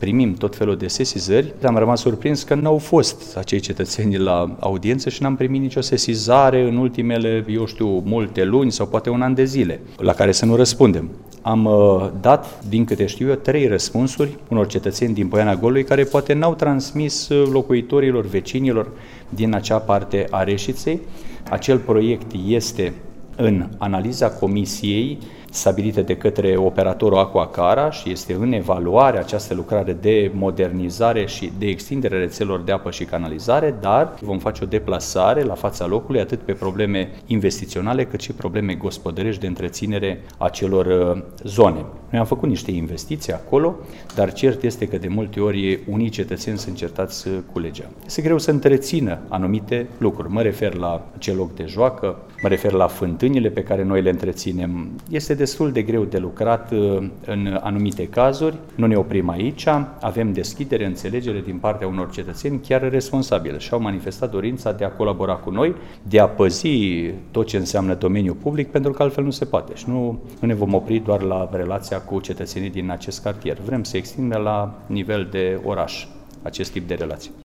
primim tot felul de sesizări. Am rămas surprins că n-au fost acei cetățeni la audiență și n-am primit nicio sesizare în ultimele, multe luni sau poate un an de zile, la care să nu răspundem. Am dat, din câte știu eu, 3 răspunsuri unor cetățeni din Poiana Golului care poate n-au transmis locuitorilor, vecinilor din acea parte a Reșiței. Acel proiect este în analiza comisiei stabilită de către operatorul Aquacara și este în evaluare această lucrare de modernizare și de extindere rețelelor de apă și canalizare, dar vom face o deplasare la fața locului atât pe probleme investiționale cât și probleme gospodărești de întreținere a celor zone. Noi am făcut niște investiții acolo, dar cert este că de multe ori unii cetățeni sunt certați cu legea. Este greu să întrețină anumite lucruri. Mă refer la acel loc de joacă, mă refer la fântânile pe care noi le întreținem. Este destul de greu de lucrat în anumite cazuri. Nu ne oprim aici, avem deschidere, înțelegere din partea unor cetățeni chiar responsabili și au manifestat dorința de a colabora cu noi, de a păzi tot ce înseamnă domeniul public, pentru că altfel nu se poate. Și nu ne vom opri doar la relația cu cetățenii din acest cartier. Vrem să extindem la nivel de oraș acest tip de relații.